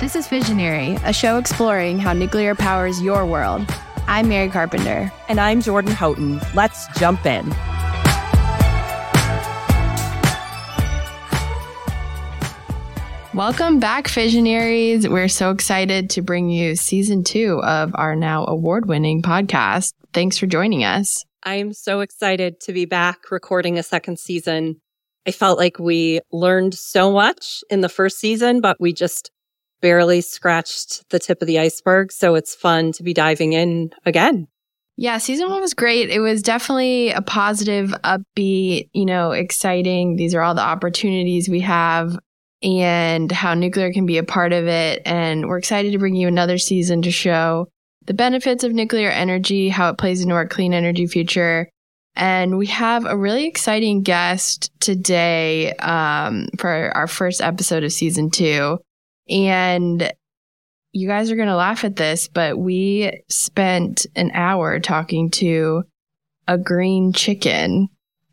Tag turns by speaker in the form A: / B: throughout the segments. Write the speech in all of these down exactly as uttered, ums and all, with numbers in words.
A: This is Visionary, a show exploring how nuclear powers your world. I'm Mary Carpenter.
B: And I'm Jordan Houghton. Let's jump in.
A: Welcome back, Visionaries. We're so excited to bring you season two of our now award-winning podcast. Thanks for joining us.
B: I am so excited to be back recording a second season. I felt like we learned so much in the first season, but we just barely scratched the tip of the iceberg. So it's fun to be diving in again.
A: Yeah, season one was great. It was definitely a positive, upbeat, you know, exciting. These are all the opportunities we have and how nuclear can be a part of it. And we're excited to bring you another season to show the benefits of nuclear energy, how it plays into our clean energy future. And we have a really exciting guest today um, for our first episode of season two. And you guys are going to laugh at this, but we spent an hour talking to a green chicken.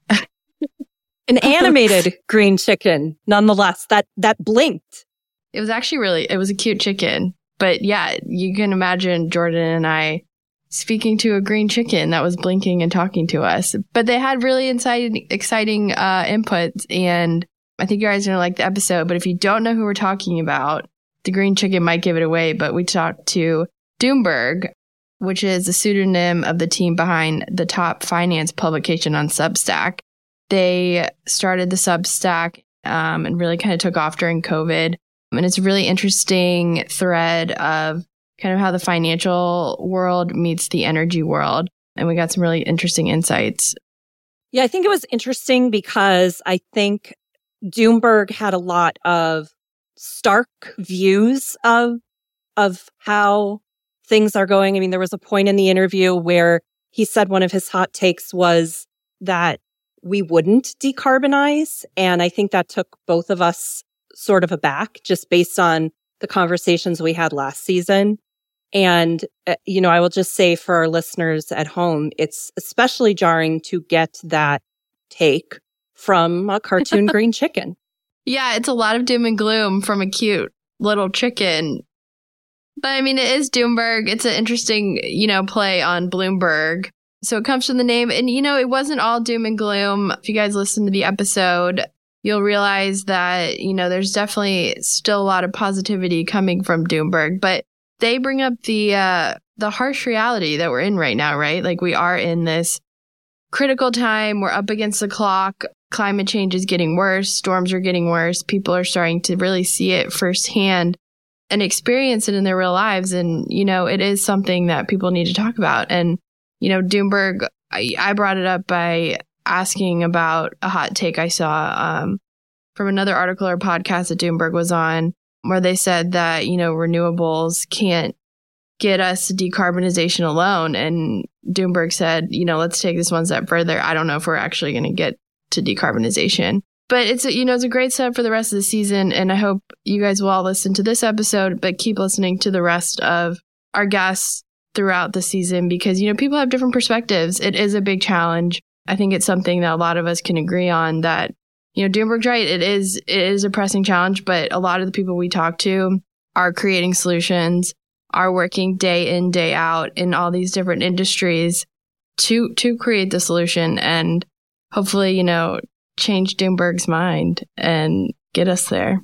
B: An animated green chicken, nonetheless, that that blinked.
A: It was actually really, it was a cute chicken. But yeah, you can imagine Jordan and I speaking to a green chicken that was blinking and talking to us. But they had really exciting, exciting uh, inputs, and I think you guys are going to like the episode. But if you don't know who we're talking about, the green chicken might give it away. But we talked to Doomberg, which is a pseudonym of the team behind the top finance publication on Substack. They started the Substack um, and really kind of took off during COVID. And it's a really interesting thread of kind of how the financial world meets the energy world. And we got some really interesting insights.
B: Yeah, I think it was interesting because I think Doomberg had a lot of stark views of, of how things are going. I mean, there was a point in the interview where he said one of his hot takes was that we wouldn't decarbonize. And I think that took both of us sort of aback just based on the conversations we had last season. And, uh, you know, I will just say for our listeners at home, it's especially jarring to get that take from a cartoon green chicken.
A: Yeah, it's a lot of doom and gloom from a cute little chicken. But I mean, it is Doomberg. It's an interesting, you know, play on Bloomberg. So it comes from the name. And, you know, it wasn't all doom and gloom. If you guys listen to the episode, you'll realize that, you know, there's definitely still a lot of positivity coming from Doomberg. But they bring up the uh, the harsh reality that we're in right now, right? Like, we are in this critical time. We're up against the clock. Climate change is getting worse. Storms are getting worse. People are starting to really see it firsthand and experience it in their real lives. And, you know, it is something that people need to talk about. And, you know, Doomberg, I, I brought it up by asking about a hot take I saw um, from another article or podcast that Doomberg was on, where they said that, you know, renewables can't get us to decarbonization alone. And Doomberg said, you know, let's take this one step further. I don't know if we're actually going to get to decarbonization. But it's, a, you know, it's a great setup for the rest of the season. And I hope you guys will all listen to this episode, but keep listening to the rest of our guests throughout the season because, you know, people have different perspectives. It is a big challenge. I think it's something that a lot of us can agree on that, you know, Doomberg's right. It is, it is a pressing challenge, but a lot of the people we talk to are creating solutions, are working day in, day out in all these different industries to, to create the solution and hopefully, you know, change Doomberg's mind and get us there.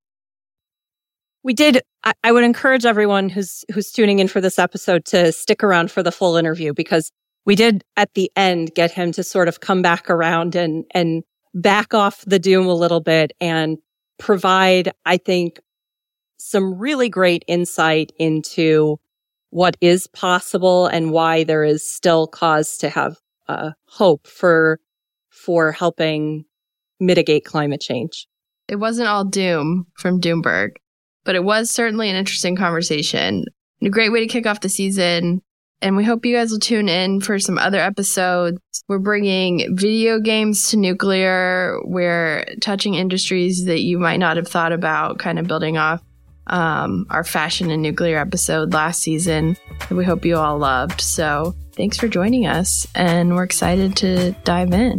B: We did. I, I would encourage everyone who's, who's tuning in for this episode to stick around for the full interview because we did at the end get him to sort of come back around and, and back off the doom a little bit and provide, I think, some really great insight into what is possible and why there is still cause to have uh, hope for, for helping mitigate climate change.
A: It wasn't all doom from Doomberg, but it was certainly an interesting conversation and a great way to kick off the season. And we hope you guys will tune in for some other episodes. We're bringing video games to nuclear. We're touching industries that you might not have thought about, kind of building off um, our fashion and nuclear episode last season that we hope you all loved. So thanks for joining us, and we're excited to dive in.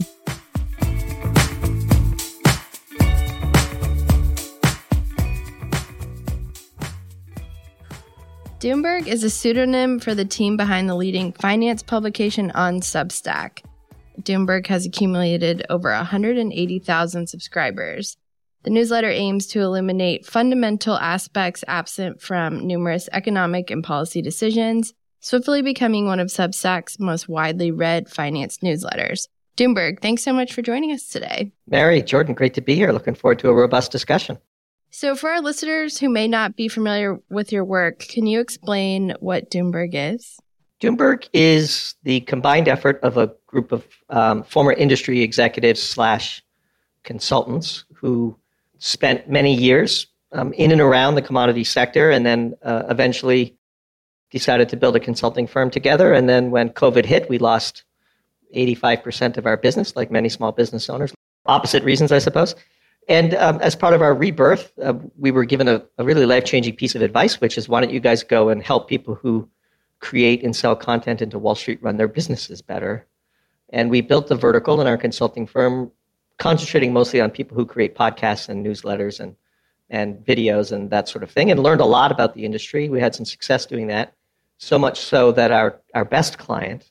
A: Doomberg is a pseudonym for the team behind the leading finance publication on Substack. Doomberg has accumulated over one hundred eighty thousand subscribers. The newsletter aims to illuminate fundamental aspects absent from numerous economic and policy decisions, swiftly becoming one of Substack's most widely read finance newsletters. Doomberg, thanks so much for joining us today.
C: Mary, Jordan, great to be here. Looking forward to a robust discussion.
A: So for our listeners who may not be familiar with your work, can you explain what Doomberg is?
C: Doomberg is the combined effort of a group of um, former industry executives slash consultants who spent many years um, in and around the commodity sector and then uh, eventually decided to build a consulting firm together. And then when COVID hit, we lost eighty-five percent of our business, like many small business owners. Opposite reasons, I suppose. And um, as part of our rebirth, uh, we were given a, a really life-changing piece of advice, which is why don't you guys go and help people who create and sell content into Wall Street run their businesses better. And we built the vertical in our consulting firm, concentrating mostly on people who create podcasts and newsletters and, and videos and that sort of thing, and learned a lot about the industry. We had some success doing that, so much so that our, our best client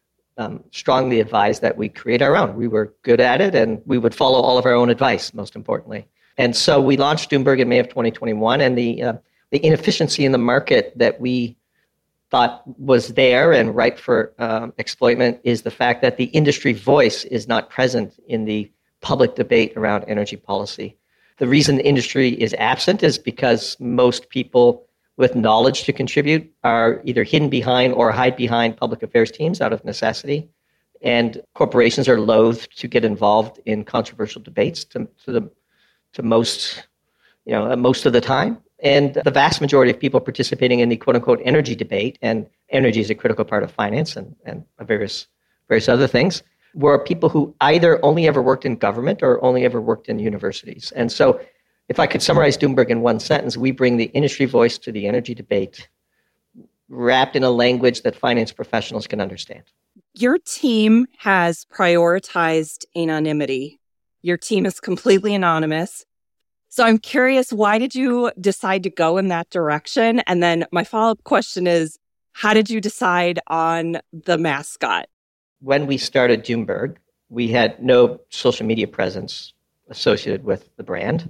C: um, strongly advised that we create our own. We were good at it, and we would follow all of our own advice, most importantly. And so we launched Doomberg in May of twenty twenty-one, and the uh, the inefficiency in the market that we thought was there and ripe for um, exploitment is the fact that the industry voice is not present in the public debate around energy policy. The reason the industry is absent is because most people with knowledge to contribute are either hidden behind or hide behind public affairs teams out of necessity. And corporations are loath to get involved in controversial debates to, to the to most, you know, most of the time. And the vast majority of people participating in the quote-unquote energy debate, and energy is a critical part of finance and, and various various other things, were people who either only ever worked in government or only ever worked in universities. And so if I could summarize Doomberg in one sentence, we bring the industry voice to the energy debate, wrapped in a language that finance professionals can understand.
B: Your team has prioritized anonymity. Your team is completely anonymous. So I'm curious, why did you decide to go in that direction? And then my follow-up question is, how did you decide on the mascot?
C: When we started Doomberg, we had no social media presence associated with the brand.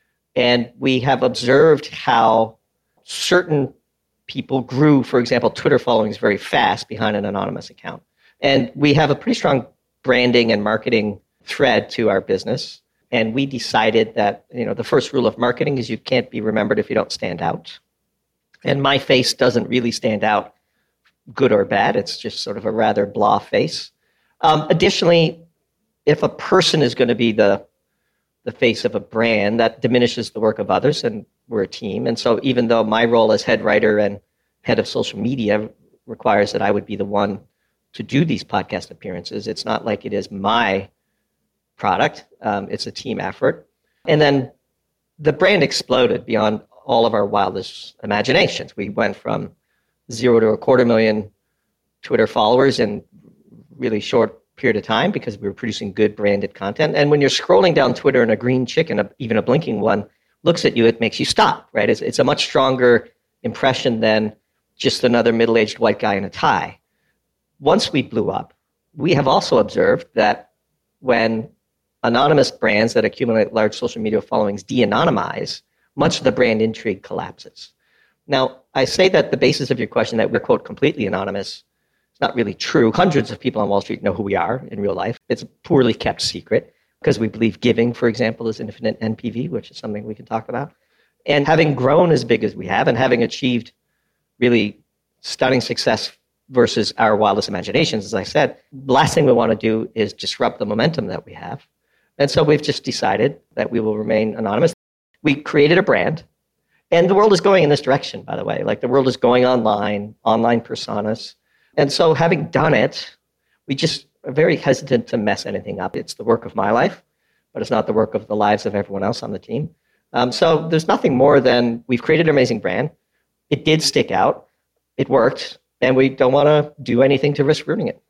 C: And we have observed how certain people grew, for example, Twitter followings very fast behind an anonymous account. And we have a pretty strong branding and marketing thread to our business. And we decided that, you know, the first rule of marketing is you can't be remembered if you don't stand out. And my face doesn't really stand out, good or bad. It's just sort of a rather blah face. Um, additionally, if a person is going to be the the face of a brand, that diminishes the work of others, and we're a team. And so even though my role as head writer and head of social media requires that I would be the one to do these podcast appearances, it's not like it is my product. Um, it's a team effort. And then the brand exploded beyond all of our wildest imaginations. We went from zero to a quarter million Twitter followers in really short period of time because we were producing good branded content. And when you're scrolling down Twitter and a green chicken, even a blinking one, looks at you, it makes you stop, right? It's, it's a much stronger impression than just another middle-aged white guy in a tie. Once we blew up, we have also observed that when anonymous brands that accumulate large social media followings de-anonymize, much of the brand intrigue collapses. Now, I say that the basis of your question that we're, quote, completely anonymous, it's not really true. Hundreds of people on Wall Street know who we are in real life. It's a poorly kept secret because we believe giving, for example, is infinite N P V, which is something we can talk about. And having grown as big as we have and having achieved really stunning success versus our wildest imaginations, as I said, the last thing we want to do is disrupt the momentum that we have. And so we've just decided that we will remain anonymous. We created a brand, and the world is going in this direction, by the way. Like the world is going online, online personas. And so having done it, we just are very hesitant to mess anything up. It's the work of my life, but it's not the work of the lives of everyone else on the team. Um, so there's nothing more than we've created an amazing brand. It did stick out. It worked. And we don't want to do anything to risk ruining it.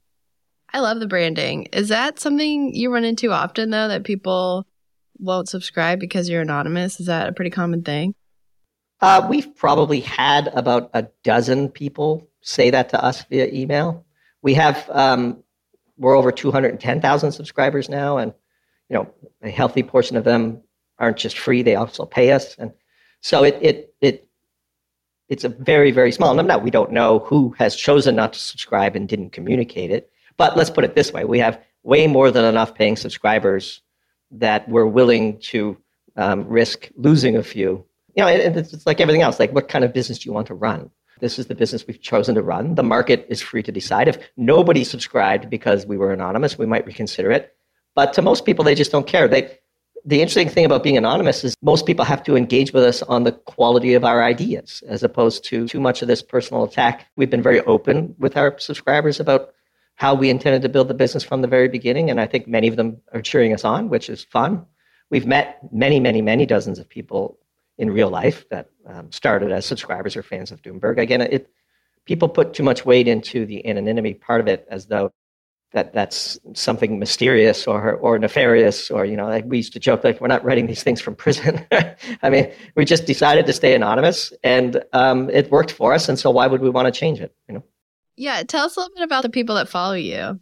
A: I love the branding. Is that something you run into often, though, that people won't subscribe because you're anonymous? Is that a pretty common thing?
C: Uh, we've probably had about a dozen people say that to us via email. We have, um, we're over two hundred ten thousand subscribers now, and you know, a healthy portion of them aren't just free; they also pay us, and so it it it it's a very very small number. Now we don't know who has chosen not to subscribe and didn't communicate it, but let's put it this way: we have way more than enough paying subscribers that we're willing to um, risk losing a few. You know, and it's, it's like everything else. Like, what kind of business do you want to run? This is the business we've chosen to run. The market is free to decide. If nobody subscribed because we were anonymous, we might reconsider it. But to most people, they just don't care. They, the interesting thing about being anonymous is most people have to engage with us on the quality of our ideas, as opposed to too much of this personal attack. We've been very open with our subscribers about how we intended to build the business from the very beginning, and I think many of them are cheering us on, which is fun. We've met many, many, many dozens of people in real life that um, started as subscribers or fans of Doomberg. Again, it people put too much weight into the anonymity part of it, as though that that's something mysterious or or nefarious, or, you know, like we used to joke, like, we're not writing these things from prison. I mean, we just decided to stay anonymous, and um, it worked for us, and so why would we want to change it, you know?
A: Yeah, tell us a little bit about the people that follow you.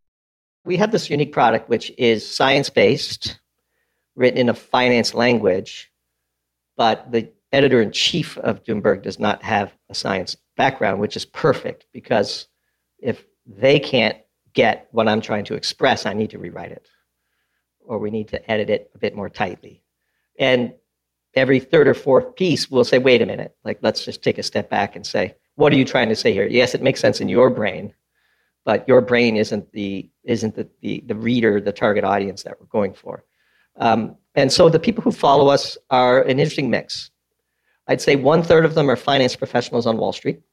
C: We have this unique product, which is science-based, written in a finance language, but the editor-in-chief of Doomberg does not have a science background, which is perfect, because if they can't get what I'm trying to express, I need to rewrite it, or we need to edit it a bit more tightly. And every third or fourth piece, we'll say, wait a minute, like, let's just take a step back and say, what are you trying to say here? Yes, it makes sense in your brain, but your brain isn't the isn't the the, the reader, the target audience that we're going for. Um, and so the people who follow us are an interesting mix. I'd say one third of them are finance professionals on Wall Street,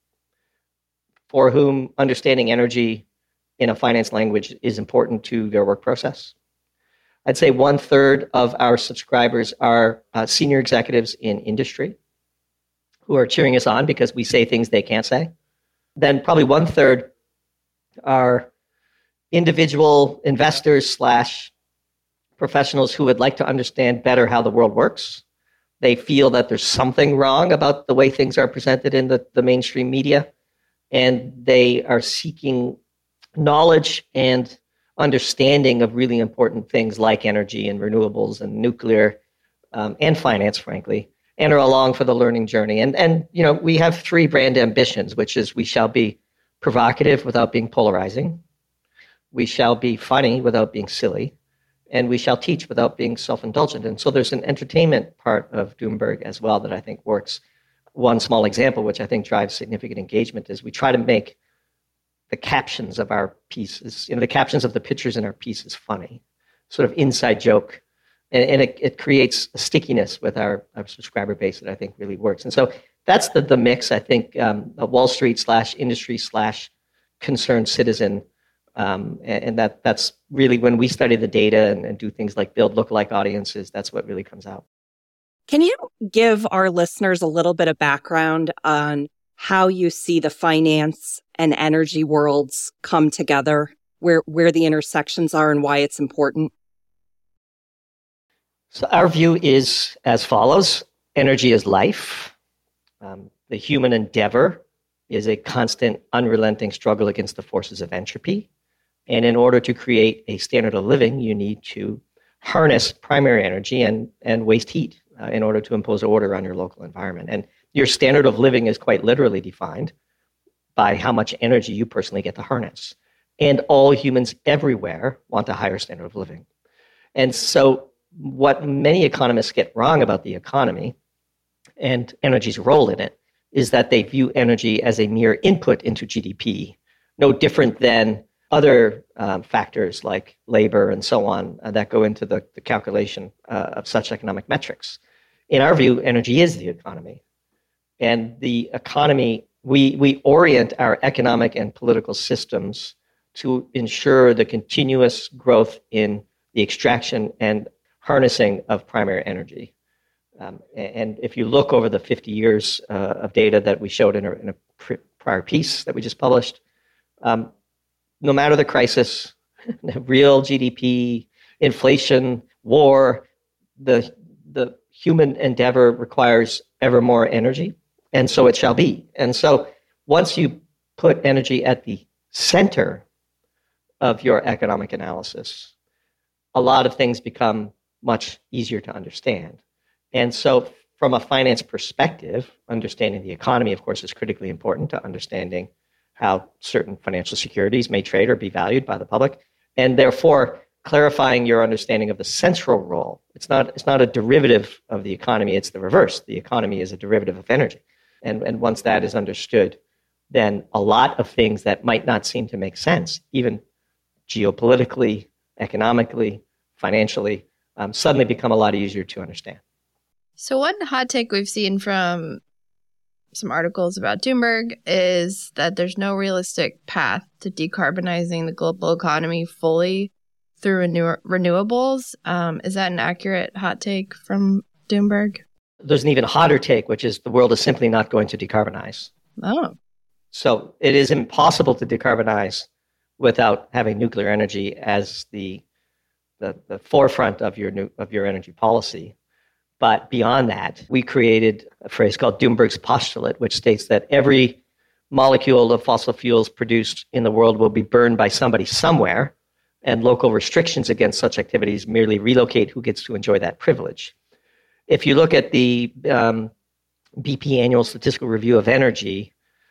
C: for whom understanding energy in a finance language is important to their work process. I'd say one third of our subscribers are uh, senior executives in industry who are cheering us on because we say things they can't say. Then probably one third are individual investors slash professionals who would like to understand better how the world works. They feel that there's something wrong about the way things are presented in the, the mainstream media, and they are seeking knowledge and understanding of really important things like energy and renewables and nuclear um, and finance, frankly, and are along for the learning journey. And, and, you know, we have three brand ambitions, which is we shall be provocative without being polarizing, we shall be funny without being silly, and we shall teach without being self-indulgent. And so there's an entertainment part of Doomberg as well that I think works. One small example, which I think drives significant engagement, is we try to make the captions of our pieces, you know, the captions of the pictures in our pieces funny, sort of inside joke. And, and it, it creates a stickiness with our, our subscriber base that I think really works. And so that's the, the mix, I think, um, a Wall Street slash industry slash concerned citizen. Um, and, and that that's really, when we study the data and, and do things like build lookalike audiences, that's what really comes out.
B: Can you give our listeners a little bit of background on how you see the finance and energy worlds come together, where, where the intersections are and why it's important?
C: So our view is as follows. Energy is life. Um, the human endeavor is a constant, unrelenting struggle against the forces of entropy. And in order to create a standard of living, you need to harness primary energy and, and waste heat uh, in order to impose order on your local environment. And your standard of living is quite literally defined by how much energy you personally get to harness. And all humans everywhere want a higher standard of living. And so what many economists get wrong about the economy and energy's role in it is that they view energy as a mere input into G D P, no different than other um, factors like labor and so on uh, that go into the, the calculation uh, of such economic metrics. In our view, energy is the economy. And the economy, we, we orient our economic and political systems to ensure the continuous growth in the extraction and harnessing of primary energy. Um, and if you look over the fifty years uh, of data that we showed in a, in a pr- prior piece that we just published, um, no matter the crisis, real G D P, inflation, war, the the human endeavor requires ever more energy, and so it shall be. And so once you put energy at the center of your economic analysis, a lot of things become much easier to understand. And so from a finance perspective, understanding the economy, of course, is critically important to understanding how certain financial securities may trade or be valued by the public. And therefore, clarifying your understanding of the central role. It's not, it's not a derivative of the economy, it's the reverse. The economy is a derivative of energy. And, and once that is understood, then a lot of things that might not seem to make sense, even geopolitically, economically, financially, um, suddenly become a lot easier to understand.
A: So one hot take we've seen from some articles about Doomberg is that there's no realistic path to decarbonizing the global economy fully through renew- renewables. Um, is that an accurate hot take from Doomberg?
C: There's an even hotter take, which is the world is simply not going to decarbonize.
A: Oh.
C: So it is impossible to decarbonize without having nuclear energy as the the, the forefront of your new, of your energy policy. But beyond that, we created a phrase called Doomberg's postulate, which states that every molecule of fossil fuels produced in the world will be burned by somebody somewhere, and local restrictions against such activities merely relocate who gets to enjoy that privilege. If you look at the um, B P Annual Statistical Review of Energy,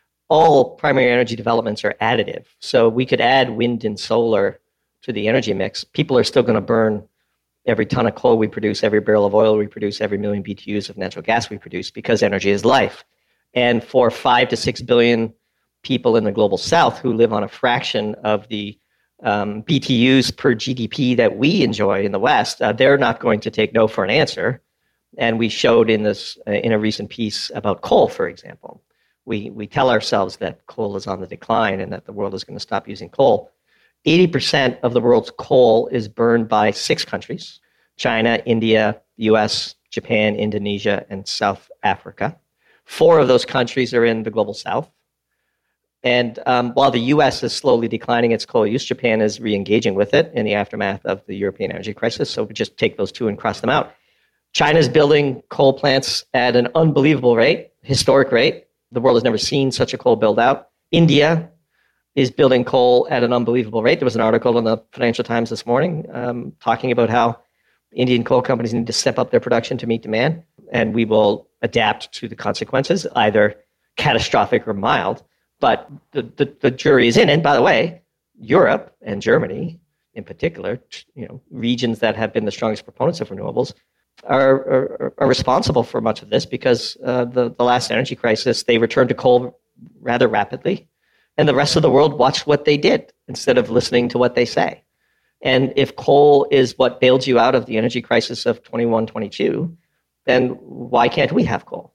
C: all primary energy developments are additive. So we could add wind and solar to the energy mix. People are still going to burn every ton of coal we produce, every barrel of oil we produce, every million B T Us of natural gas we produce, because energy is life. And for five to six billion people in the global south who live on a fraction of the um, B T Us per G D P that we enjoy in the West, uh, they're not going to take no for an answer. And we showed in this uh, in a recent piece about coal, for example. We we tell ourselves that coal is on the decline and that the world is going to stop using coal. eighty percent of the world's coal is burned by six countries: China, India, U S, Japan, Indonesia, and South Africa. Four of those countries are in the global south. And um, while the U S is slowly declining its coal use, Japan is re-engaging with it in the aftermath of the European energy crisis. So we just take those two and cross them out. China's building coal plants at an unbelievable rate, historic rate. The world has never seen such a coal build out. India is building coal at an unbelievable rate. There was an article in the Financial Times this morning um, talking about how Indian coal companies need to step up their production to meet demand, and we will adapt to the consequences, either catastrophic or mild. But the, the, the jury is in. And by the way, Europe and Germany in particular, you know, regions that have been the strongest proponents of renewables, are, are, are responsible for much of this because uh, the, the last energy crisis, they returned to coal rather rapidly. And the rest of the world watched what they did instead of listening to what they say. And if coal is what bailed you out of the energy crisis of twenty-one, twenty-two, then why can't we have coal?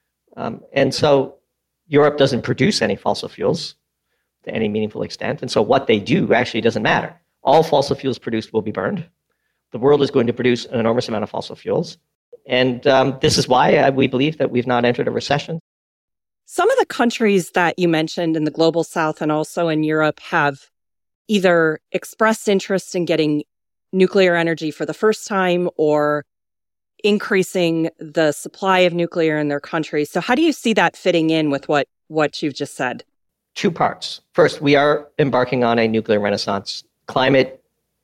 C: Um, and so Europe doesn't produce any fossil fuels to any meaningful extent. And so what they do actually doesn't matter. All fossil fuels produced will be burned. The world is going to produce an enormous amount of fossil fuels. And um, this is why uh, we believe that we've not entered a recession.
B: Some of the countries that you mentioned in the global south and also in Europe have either expressed interest in getting nuclear energy for the first time or increasing the supply of nuclear in their countries. So how do you see that fitting in with what, what you've just said?
C: Two parts. First, we are embarking on a nuclear renaissance. Climate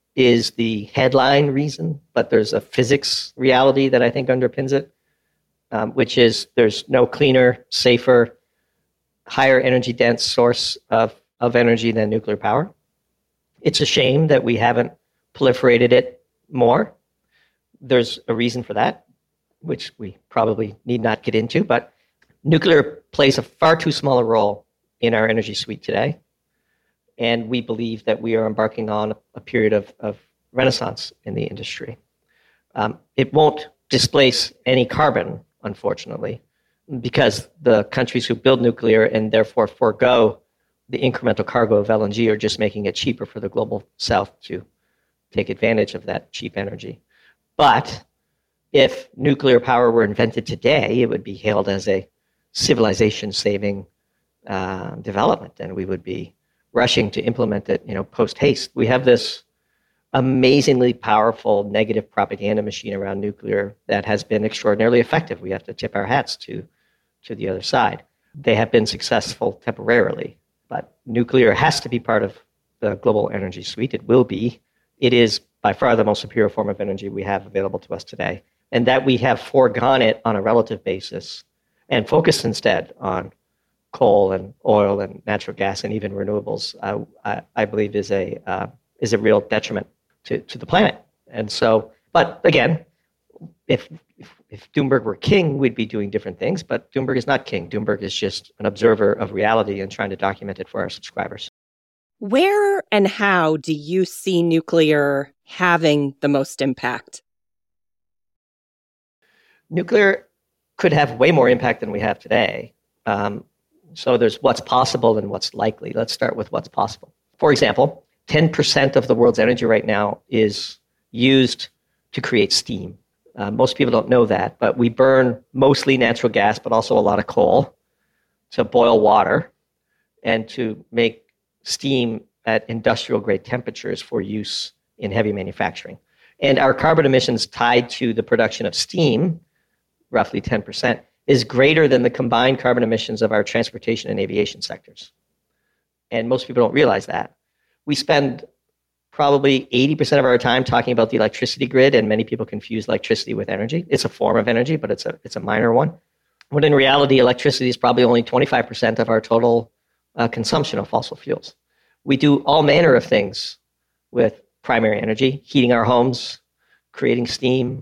C: is the headline reason, but there's a physics reality that I think underpins it, um, which is there's no cleaner, safer, higher energy dense source of, of energy than nuclear power. It's a shame that we haven't proliferated it more. There's a reason for that, which we probably need not get into, but nuclear plays a far too small a role in our energy suite today. And we believe that we are embarking on a period of, of renaissance in the industry. Um, it won't displace any carbon, unfortunately, because the countries who build nuclear and therefore forego the incremental cargo of L N G are just making it cheaper for the global south to take advantage of that cheap energy. But if nuclear power were invented today, it would be hailed as a civilization-saving uh, development, and we would be rushing to implement it, you know, post haste. We have this amazingly powerful negative propaganda machine around nuclear that has been extraordinarily effective. We have to tip our hats to, to the other side. They have been successful temporarily, but nuclear has to be part of the global energy suite. It will be. It is by far the most superior form of energy we have available to us today. And that we have foregone it on a relative basis and focused instead on coal and oil and natural gas and even renewables, uh, I, I believe is a uh, is a real detriment to, to the planet. And so, but again, if, if if Doomberg were king, we'd be doing different things. But Doomberg is not king. Doomberg is just an observer of reality and trying to document it for our subscribers.
B: Where and how do you see nuclear having the most impact?
C: Nuclear could have way more impact than we have today. Um, so there's what's possible and what's likely. Let's start with what's possible. For example, ten percent of the world's energy right now is used to create steam. Uh, most people don't know that, but we burn mostly natural gas, but also a lot of coal to boil water and to make steam at industrial grade temperatures for use in heavy manufacturing. And our carbon emissions tied to the production of steam, roughly ten percent, is greater than the combined carbon emissions of our transportation and aviation sectors. And most people don't realize that. We spend probably eighty percent of our time talking about the electricity grid, and many people confuse electricity with energy. It's a form of energy, but it's a, it's a minor one. When in reality, electricity is probably only twenty-five percent of our total uh, consumption of fossil fuels. We do all manner of things with primary energy, heating our homes, creating steam,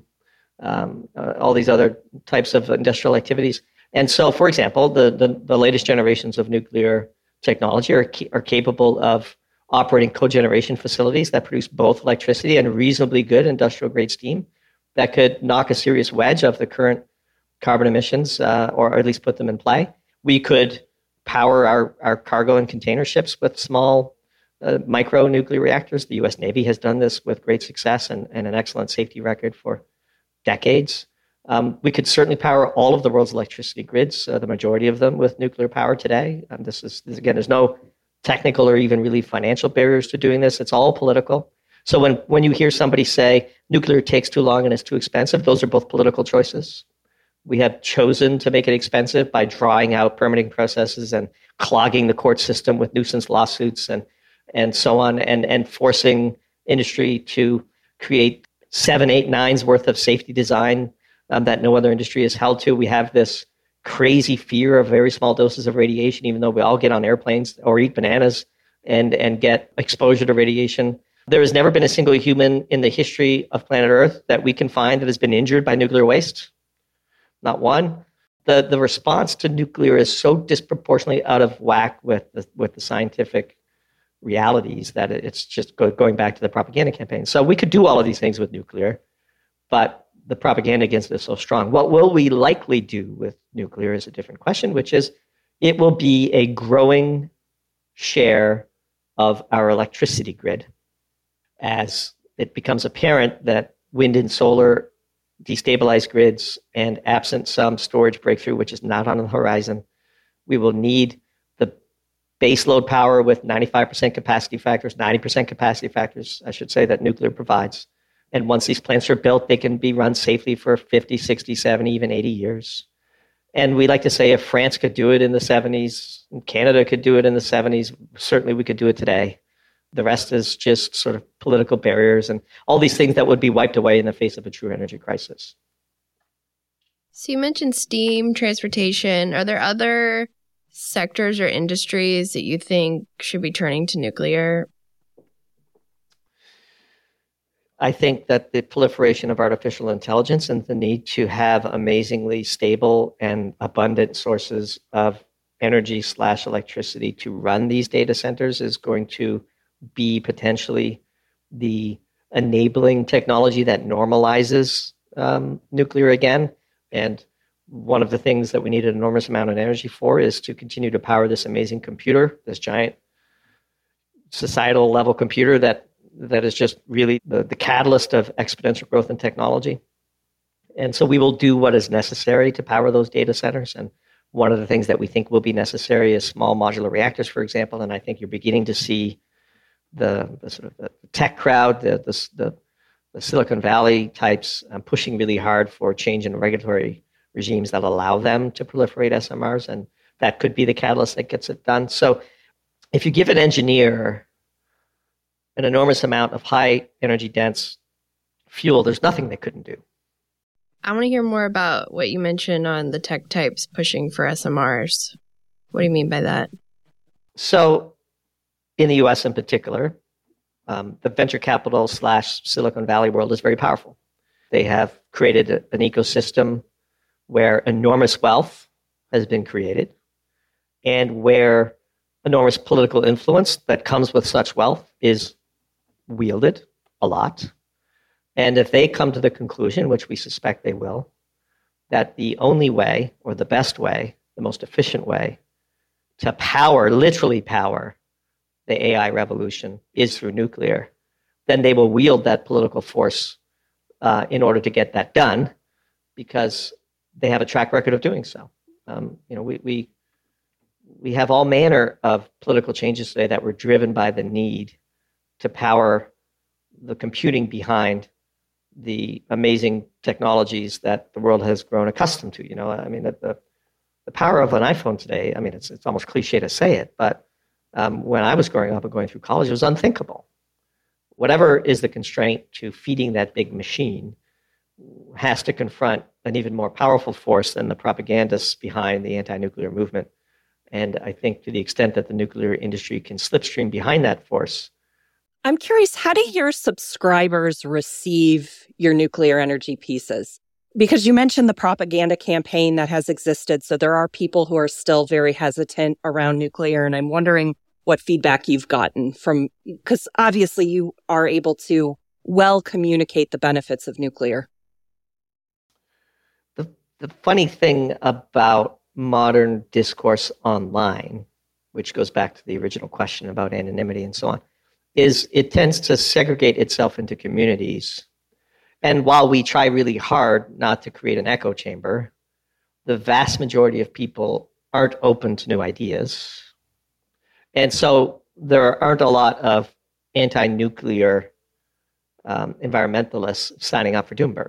C: um, uh, all these other types of industrial activities. And so, for example, the, the, the latest generations of nuclear technology are, are capable of operating cogeneration facilities that produce both electricity and reasonably good industrial grade steam that could knock a serious wedge of the current carbon emissions, uh, or at least put them in play. We could power our, our cargo and container ships with small uh, micro nuclear reactors. The U S Navy has done this with great success and, and an excellent safety record for decades. Um, we could certainly power all of the world's electricity grids, uh, the majority of them with nuclear power today. Um, this is, this, again, there's no technical or even really financial barriers to doing this. It's all political. So when, when you hear somebody say nuclear takes too long and it's too expensive, those are both political choices. We have chosen to make it expensive by drawing out permitting processes and clogging the court system with nuisance lawsuits and, and so on, and, and forcing industry to create seven, eight, nines worth of safety design um, that no other industry is held to. We have this crazy fear of very small doses of radiation, even though we all get on airplanes or eat bananas and, and get exposure to radiation. There has never been a single human in the history of planet Earth that we can find that has been injured by nuclear waste. Not one. The the response to nuclear is so disproportionately out of whack with the, with the scientific realities that it's just go, going back to the propaganda campaign. So we could do all of these things with nuclear, but the propaganda against it is so strong. What will we likely do with nuclear is a different question, which is it will be a growing share of our electricity grid as it becomes apparent that wind and solar destabilize grids, and absent some storage breakthrough, which is not on the horizon, we will need the base load power with ninety-five percent capacity factors, ninety percent capacity factors, I should say, that nuclear provides. And once these plants are built, they can be run safely for fifty, sixty, seventy, even eighty years. And we like to say if France could do it in the seventies, and Canada could do it in the seventies, certainly we could do it today. The rest is just sort of political barriers and all these things that would be wiped away in the face of a true energy crisis.
A: So you mentioned steam, transportation. Are there other sectors or industries that you think should be turning to nuclear?
C: I think that the proliferation of artificial intelligence and the need to have amazingly stable and abundant sources of energy slash electricity to run these data centers is going to be potentially the enabling technology that normalizes um, nuclear again. And one of the things that we need an enormous amount of energy for is to continue to power this amazing computer, this giant societal level computer that that is just really the, the catalyst of exponential growth in technology. And so we will do what is necessary to power those data centers. And one of the things that we think will be necessary is small modular reactors, for example. And I think you're beginning to see the, the sort of the tech crowd, the the, the, the Silicon Valley types, um, pushing really hard for change in regulatory regimes that allow them to proliferate S M Rs, and that could be the catalyst that gets it done. So if you give an engineer an enormous amount of high energy dense fuel, there's nothing they couldn't do.
A: I want to hear more about what you mentioned on the tech types pushing for S M Rs. What do you mean by that?
C: So in the U S in particular, um, the venture capital slash Silicon Valley world is very powerful. They have created a, an ecosystem where enormous wealth has been created and where enormous political influence that comes with such wealth is wielded a lot. And if they come to the conclusion, which we suspect they will, that the only way or the best way, the most efficient way to power, literally power, the A I revolution is through nuclear, then they will wield that political force uh, in order to get that done, because they have a track record of doing so. Um, you know, we, we we have all manner of political changes today that were driven by the need to power the computing behind the amazing technologies that the world has grown accustomed to. You know, I mean, the the power of an iPhone today, I mean, it's it's almost cliche to say it, but um, when I was growing up and going through college, it was unthinkable. Whatever is the constraint to feeding that big machine has to confront an even more powerful force than the propagandists behind the anti-nuclear movement. And I think to the extent that the nuclear industry can slipstream behind that force.
B: I'm curious, how do your subscribers receive your nuclear energy pieces? Because you mentioned the propaganda campaign that has existed, so there are people who are still very hesitant around nuclear, and I'm wondering what feedback you've gotten from, because obviously you are able to well communicate the benefits of nuclear.
C: The, the funny thing about modern discourse online, which goes back to the original question about anonymity and so on, is it tends to segregate itself into communities. And while we try really hard not to create an echo chamber, the vast majority of people aren't open to new ideas. And so there aren't a lot of anti-nuclear um, environmentalists signing up for Doomberg.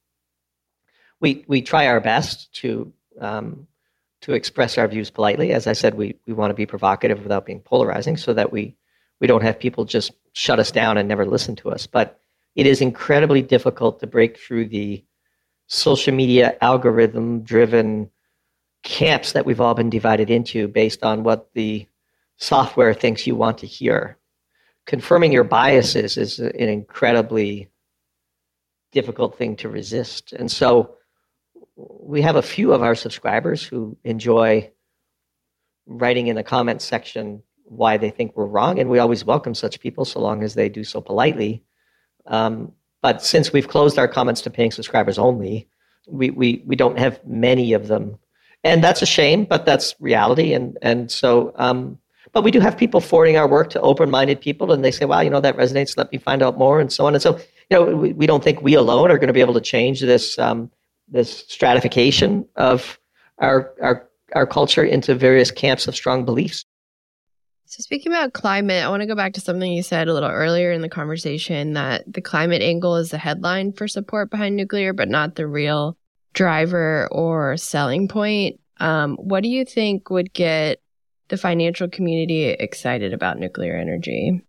C: We we try our best to um, to express our views politely. As I said, we we want to be provocative without being polarizing, so that we we don't have people just shut us down and never listen to us. But it is incredibly difficult to break through the social media algorithm-driven camps that we've all been divided into based on what the software thinks you want to hear. Confirming your biases is an incredibly difficult thing to resist. And so we have a few of our subscribers who enjoy writing in the comments section why they think we're wrong, and we always welcome such people so long as they do so politely. Um, but since we've closed our comments to paying subscribers only, we, we, we don't have many of them. And that's a shame, but that's reality. And, and so, um, but we do have people forwarding our work to open-minded people, and they say, wow, you know, that resonates, let me find out more, and so on. And so, you know, we, we don't think we alone are going to be able to change this, um, this stratification of our, our, our culture into various camps of strong beliefs.
A: So speaking about climate, I want to go back to something you said a little earlier in the conversation, that the climate angle is the headline for support behind nuclear, but not the real driver or selling point. Um, what do you think would get the financial community excited about nuclear energy?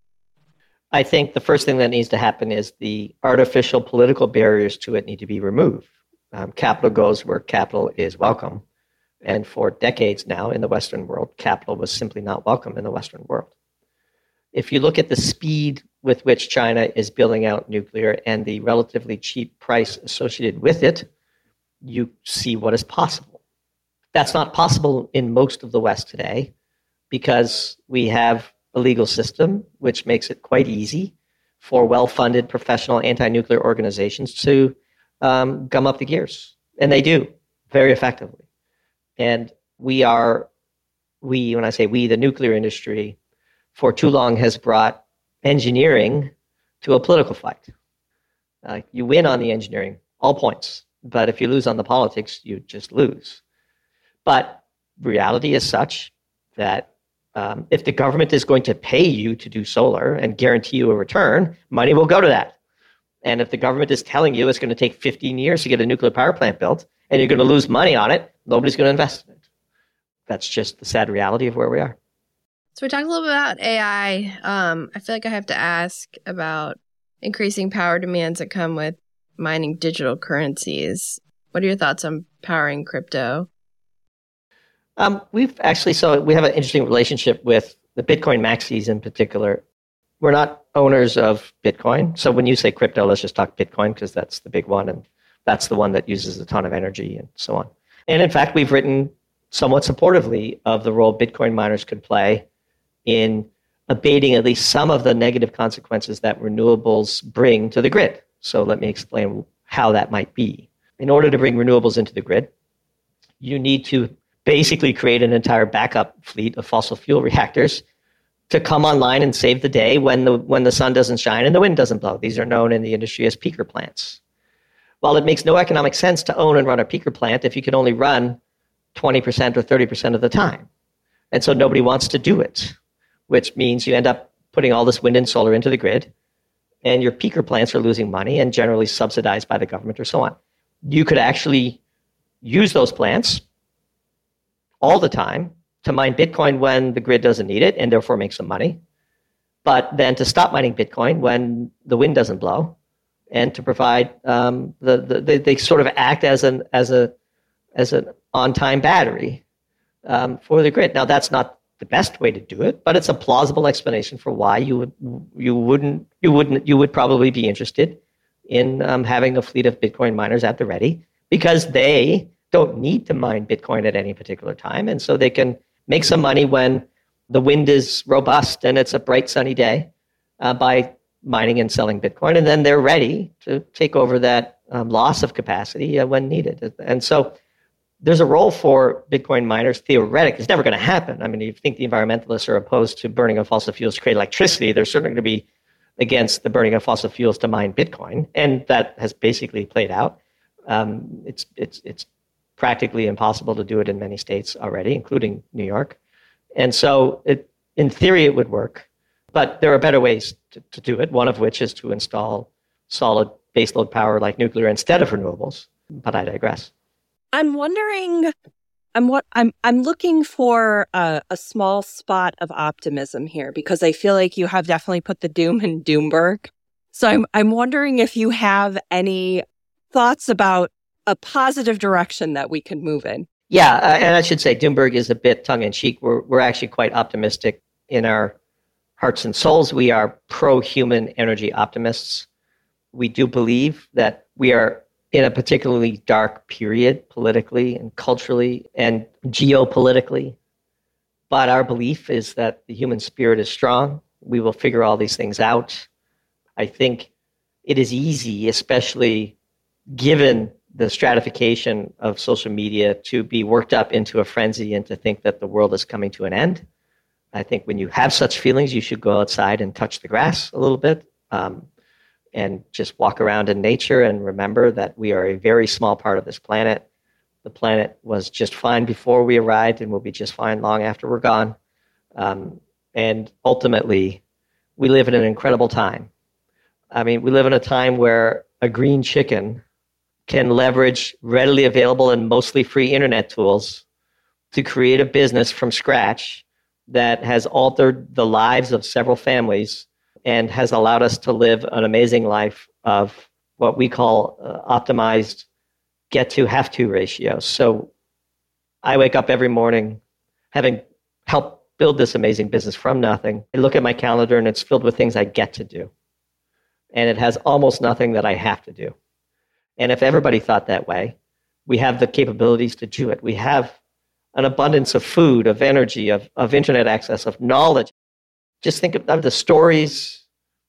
C: I think the first thing that needs to happen is the artificial political barriers to it need to be removed. Um, capital goes where capital is welcome. And for decades now in the Western world, capital was simply not welcome in the Western world. If you look at the speed with which China is building out nuclear and the relatively cheap price associated with it, you see what is possible. That's not possible in most of the West today because we have a legal system which makes it quite easy for well-funded professional anti-nuclear organizations to um, gum up the gears. And they do very effectively. And we are, we, when I say we, the nuclear industry, for too long has brought engineering to a political fight. Uh, you win on the engineering, all points. But if you lose on the politics, you just lose. But reality is such that Um, if the government is going to pay you to do solar and guarantee you a return, money will go to that. And if the government is telling you it's going to take fifteen years to get a nuclear power plant built and you're going to lose money on it, nobody's going to invest in it. That's just the sad reality of where we are.
A: So we talked a little bit about A I. Um, I feel like I have to ask about increasing power demands that come with mining digital currencies. What are your thoughts on powering crypto?
C: Um, we've actually, so we have an interesting relationship with the Bitcoin maxis in particular. We're not owners of Bitcoin. So when you say crypto, let's just talk Bitcoin because that's the big one. And that's the one that uses a ton of energy and so on. And in fact, we've written somewhat supportively of the role Bitcoin miners could play in abating at least some of the negative consequences that renewables bring to the grid. So let me explain how that might be. In order to bring renewables into the grid, you need to basically create an entire backup fleet of fossil fuel reactors to come online and save the day when the when the sun doesn't shine and the wind doesn't blow. These are known in the industry as peaker plants. While it makes no economic sense to own and run a peaker plant if you can only run twenty percent or thirty percent of the time. And so nobody wants to do it, which means you end up putting all this wind and solar into the grid, and your peaker plants are losing money and generally subsidized by the government or so on. You could actually use those plants all the time to mine Bitcoin when the grid doesn't need it and therefore make some money, but then to stop mining Bitcoin when the wind doesn't blow, and to provide um, the, the they, they sort of act as an as a as an on-time battery um, for the grid. Now that's not the best way to do it, but it's a plausible explanation for why you would you wouldn't you wouldn't you would probably be interested in um, having a fleet of Bitcoin miners at the ready, because they don't need to mine Bitcoin at any particular time. And so they can make some money when the wind is robust and it's a bright sunny day uh, by mining and selling Bitcoin. And then they're ready to take over that um, loss of capacity uh, when needed. And so there's a role for Bitcoin miners, theoretically. It's never going to happen. I mean, if you think the environmentalists are opposed to burning of fossil fuels to create electricity, they're certainly going to be against the burning of fossil fuels to mine Bitcoin. And that has basically played out. Um, it's it's it's practically impossible to do it in many states already, including New York. And so it, in theory, it would work. But there are better ways to, to do it, one of which is to install solid baseload power like nuclear instead of renewables. But I digress.
B: I'm wondering, I'm what I'm I'm looking for a, a small spot of optimism here, because I feel like you have definitely put the doom in Doomberg. So I'm I'm wondering if you have any thoughts about a positive direction that we can move in.
C: Yeah, uh, and I should say Doomberg is a bit tongue-in-cheek. We're we're actually quite optimistic in our hearts and souls. We are pro-human energy optimists. We do believe that we are in a particularly dark period politically and culturally and geopolitically. But our belief is that the human spirit is strong. We will figure all these things out. I think it is easy, especially given the stratification of social media, to be worked up into a frenzy and to think that the world is coming to an end. I think when you have such feelings, you should go outside and touch the grass a little bit um, and just walk around in nature and remember that we are a very small part of this planet. The planet was just fine before we arrived and will be just fine long after we're gone. Um, and ultimately, we live in an incredible time. I mean, we live in a time where a green chicken can leverage readily available and mostly free internet tools to create a business from scratch that has altered the lives of several families and has allowed us to live an amazing life of what we call uh, optimized get to have to ratios. So I wake up every morning having helped build this amazing business from nothing. I look at my calendar and it's filled with things I get to do. And it has almost nothing that I have to do. And if everybody thought that way, we have the capabilities to do it. We have an abundance of food, of energy, of, of internet access, of knowledge. Just think of the stories,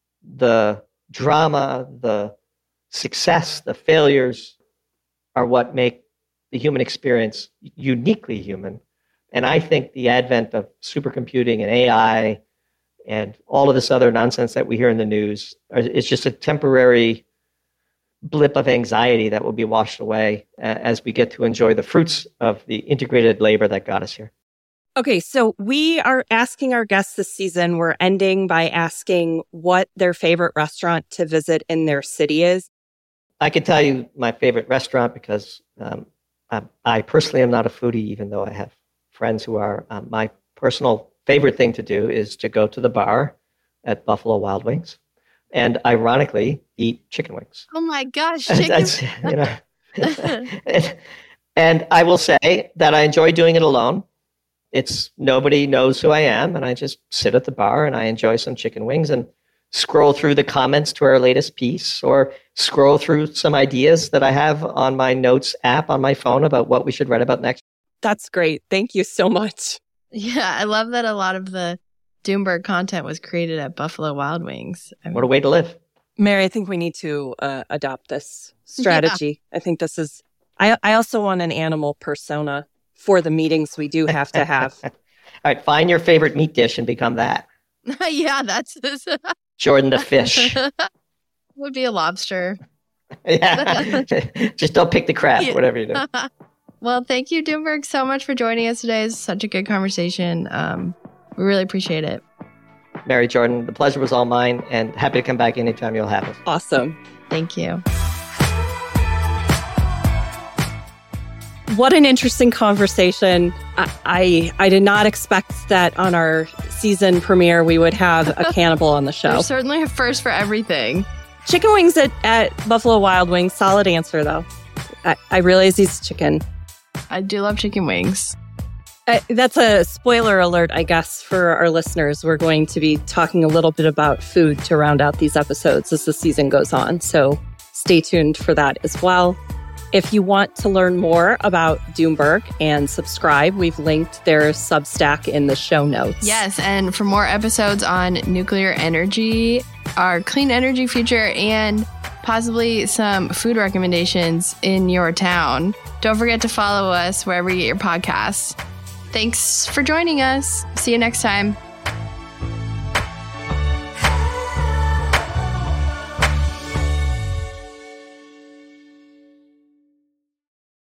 C: the drama, the success, the failures are what make the human experience uniquely human. And I think the advent of supercomputing and A I and all of this other nonsense that we hear in the news is just a temporary blip of anxiety that will be washed away as we get to enjoy the fruits of the integrated labor that got us here.
B: Okay, so we are asking our guests this season, we're ending by asking what their favorite restaurant to visit in their city is.
C: I can tell you my favorite restaurant because um, I, I personally am not a foodie, even though I have friends who are. Um, my personal favorite thing to do is to go to the bar at Buffalo Wild Wings and ironically eat chicken wings.
A: Oh my gosh, chicken
C: That's, you know, and, and I will say that I enjoy doing it alone. It's nobody knows who I am, and I just sit at the bar and I enjoy some chicken wings and scroll through the comments to our latest piece or scroll through some ideas that I have on my notes app on my phone about what we should write about next.
B: That's great. Thank you so much.
A: Yeah, I love that a lot of the Doomberg content was created at Buffalo Wild Wings. I mean,
C: What a way to live.
B: Mary, I think we need to uh, adopt this strategy. Yeah. I think this is, I, I also want an animal persona for the meetings we do have to have.
C: All right, find your favorite meat dish and become that.
A: yeah, that's
C: Jordan the fish.
A: Would be a lobster.
C: Yeah, just don't pick the crab,
A: Yeah.
C: whatever you do.
A: Well, thank you, Doomberg, so much for joining us today. It's such a good conversation. Um, we really appreciate it.
C: Mary, Jordan, the pleasure was all mine, and happy to come back anytime you'll have us.
B: Awesome.
A: Thank you.
B: What an interesting conversation. I, I I did not expect that on our season premiere we would have a cannibal on the show.
A: There's certainly a first for everything.
B: Chicken wings at, at Buffalo Wild Wings. Solid answer, though. I, I realize he's chicken.
A: I do love chicken wings.
B: Uh, that's a spoiler alert, I guess, for our listeners. We're going to be talking a little bit about food to round out these episodes as the season goes on. So stay tuned for that as well. If you want to learn more about Doomberg and subscribe, we've linked their Substack in the show notes.
A: Yes, and for more episodes on nuclear energy, our clean energy future, and possibly some food recommendations in your town, don't forget to follow us wherever you get your podcasts. Thanks for joining us. See you next time.